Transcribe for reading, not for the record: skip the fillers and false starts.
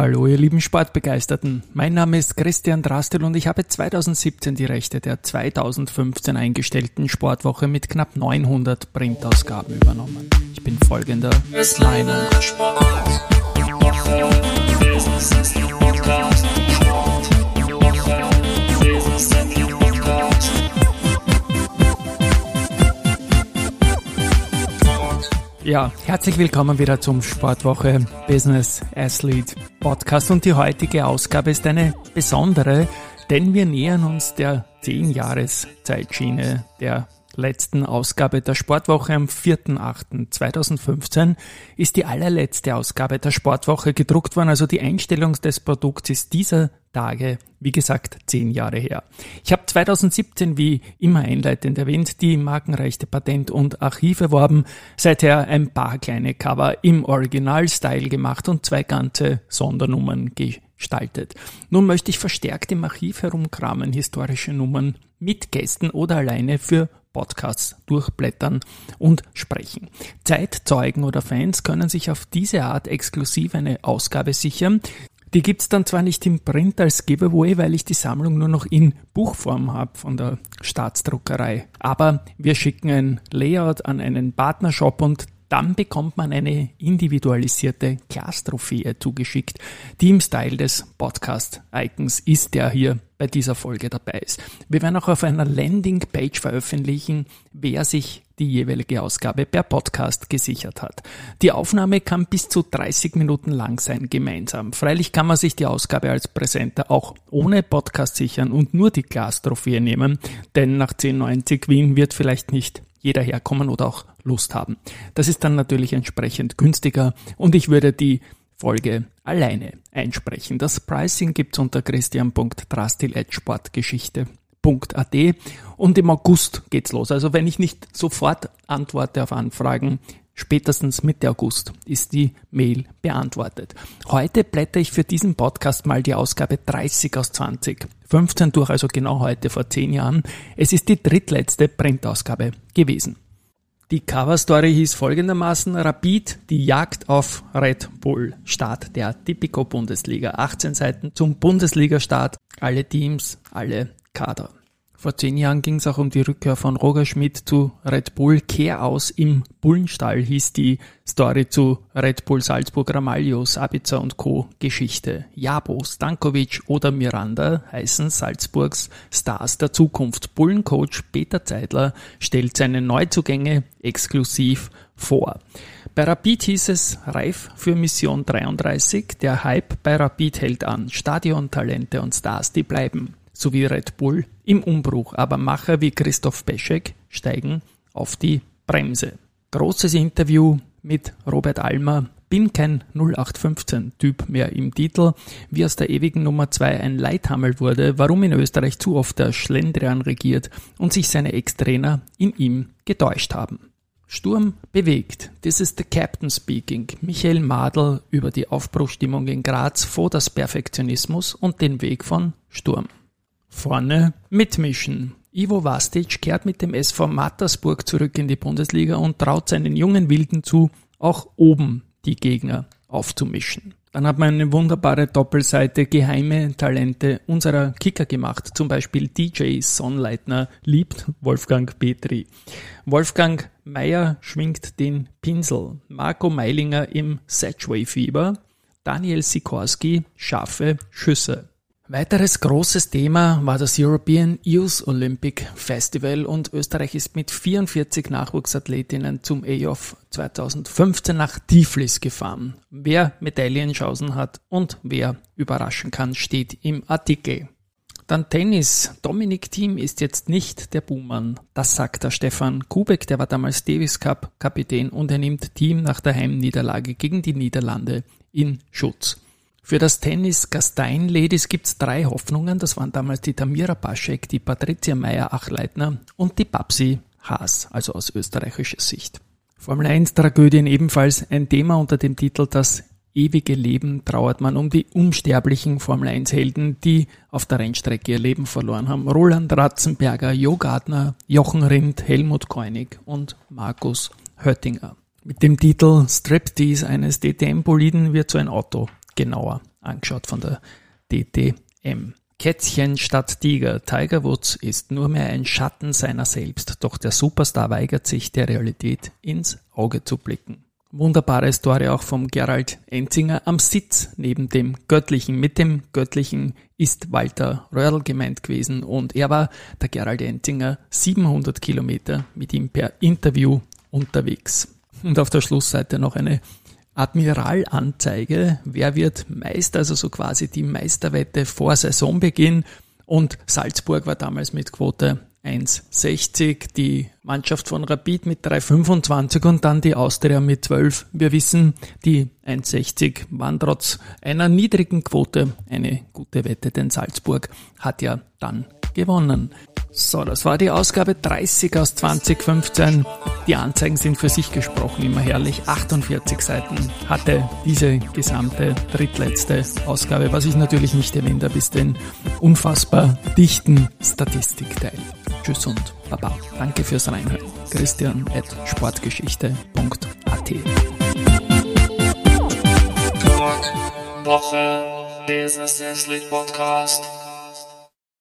Hallo ihr lieben Sportbegeisterten, mein Name ist Christian Drastel und ich habe 2017 die Rechte der 2015 eingestellten Sportwoche mit knapp 900 Printausgaben übernommen. Ich bin folgender Meinung. Ja, herzlich willkommen wieder zum Sportwoche Business Athlete Podcast und die heutige Ausgabe ist eine besondere, denn wir nähern uns der 10-Jahres-Zeitschiene der letzten Ausgabe der Sportwoche am 4.8.2015 ist die allerletzte Ausgabe der Sportwoche gedruckt worden, also die Einstellung des Produkts ist dieser Tage, wie gesagt, 10 Jahre her. Ich habe 2017, wie immer einleitend erwähnt, die Markenrechte, Patent und Archiv erworben, seither ein paar kleine Cover im Original-Style gemacht und 2 ganze Sondernummern gestaltet. Nun möchte ich verstärkt im Archiv herumkramen, historische Nummern mit Gästen oder alleine für Podcasts durchblättern und sprechen. Zeitzeugen oder Fans können sich auf diese Art exklusiv eine Ausgabe sichern. Die gibt's dann zwar nicht im Print als Giveaway, weil ich die Sammlung nur noch in Buchform habe von der Staatsdruckerei. Aber wir schicken ein Layout an einen Partnershop und dann bekommt man eine individualisierte Glastrophäe zugeschickt, die im Style des Podcast-Icons ist, der hier bei dieser Folge dabei ist. Wir werden auch auf einer Landingpage veröffentlichen, wer sich die jeweilige Ausgabe per Podcast gesichert hat. Die Aufnahme kann bis zu 30 Minuten lang sein, gemeinsam. Freilich kann man sich die Ausgabe als Präsenter auch ohne Podcast sichern und nur die Glastrophäe nehmen, denn nach 10,90 Wien wird vielleicht nicht jeder herkommen oder auch Lust haben. Das ist dann natürlich entsprechend günstiger und ich würde die Folge alleine einsprechen. Das Pricing gibt's unter christian.drastil@sportgeschichte.at und im August geht's los. Also wenn ich nicht sofort antworte auf Anfragen, spätestens Mitte August ist die Mail beantwortet. Heute blätter ich für diesen Podcast mal die Ausgabe 30 aus 2015 durch, also genau heute vor 10 Jahren. Es ist die drittletzte Printausgabe gewesen. Die Coverstory hieß folgendermaßen: Rapid, die Jagd auf Red Bull. Start der Tipico-Bundesliga. 18 Seiten zum Bundesliga-Start. Alle Teams, alle Kader. Vor 10 Jahren ging es auch um die Rückkehr von Roger Schmidt zu Red Bull. Kehr aus im Bullenstall hieß die Story zu Red Bull Salzburg, Ramalho, Sabitzer und Co. Geschichte. Jabo, Stankovic oder Miranda heißen Salzburgs Stars der Zukunft. Bullencoach Peter Zeidler stellt seine Neuzugänge exklusiv vor. Bei Rapid hieß es reif für Mission 33. Der Hype bei Rapid hält an. Stadiontalente und Stars, die bleiben. Sowie Red Bull im Umbruch, aber Macher wie Christoph Peschek steigen auf die Bremse. Großes Interview mit Robert Almer, bin kein 0815-Typ mehr im Titel, wie aus der ewigen Nummer 2 ein Leithammel wurde, warum in Österreich zu oft der Schlendrian regiert und sich seine Ex-Trainer in ihm getäuscht haben. Sturm bewegt. This is the Captain speaking. Michael Madl über die Aufbruchstimmung in Graz, Voders Perfektionismus und den Weg von Sturm. Vorne mitmischen. Ivo Vastic kehrt mit dem SV Mattersburg zurück in die Bundesliga und traut seinen jungen Wilden zu, auch oben die Gegner aufzumischen. Dann hat man eine wunderbare Doppelseite geheime Talente unserer Kicker gemacht. Zum Beispiel DJ Sonnleitner liebt Wolfgang Petri. Wolfgang Meyer schwingt den Pinsel. Marco Meilinger im Sedgway-Fieber. Daniel Sikorski scharfe Schüsse. Weiteres großes Thema war das European Youth Olympic Festival und Österreich ist mit 44 Nachwuchsathletinnen zum EOF 2015 nach Tiflis gefahren. Wer Medaillenchancen hat und wer überraschen kann, steht im Artikel. Dann Tennis. Dominic Thiem ist jetzt nicht der Buhmann. Das sagt der Stefan Kubek, der war damals Davis Cup Kapitän und er nimmt Thiem nach der Heimniederlage gegen die Niederlande in Schutz. Für das Tennis Gastein Ladies gibt's 3 Hoffnungen. Das waren damals die Tamira Paschek, die Patricia Meyer-Achleitner und die Babsi Haas, also aus österreichischer Sicht. Formel 1 Tragödien ebenfalls ein Thema unter dem Titel Das ewige Leben trauert man um die unsterblichen Formel 1 Helden, die auf der Rennstrecke ihr Leben verloren haben. Roland Ratzenberger, Jo Gardner, Jochen Rindt, Helmut Koenig und Markus Höttinger. Mit dem Titel Striptease eines DTM-Boliden wird so ein Auto genauer angeschaut von der DTM. Kätzchen statt Tiger. Tiger Woods ist nur mehr ein Schatten seiner selbst, doch der Superstar weigert sich, der Realität ins Auge zu blicken. Wunderbare Story auch vom Gerald Enzinger am Sitz neben dem Göttlichen. Mit dem Göttlichen ist Walter Röhrl gemeint gewesen und er war, der Gerald Enzinger, 700 Kilometer mit ihm per Interview unterwegs. Und auf der Schlussseite noch eine Admiralanzeige. Wer wird Meister? Also so quasi die Meisterwette vor Saisonbeginn. Und Salzburg war damals mit Quote 1,60, die Mannschaft von Rapid mit 3,25 und dann die Austria mit 12. Wir wissen, die 1,60 waren trotz einer niedrigen Quote eine gute Wette, denn Salzburg hat ja dann gewonnen. So, das war die Ausgabe 30 aus 2015. Die Anzeigen sind für sich gesprochen immer herrlich. 48 Seiten hatte diese gesamte drittletzte Ausgabe, was ich natürlich nicht erwähnt habe, ist den unfassbar dichten Statistikteil. Tschüss und Baba. Danke fürs Reinhören. Christian@sportgeschichte.at Woche, Business Podcast.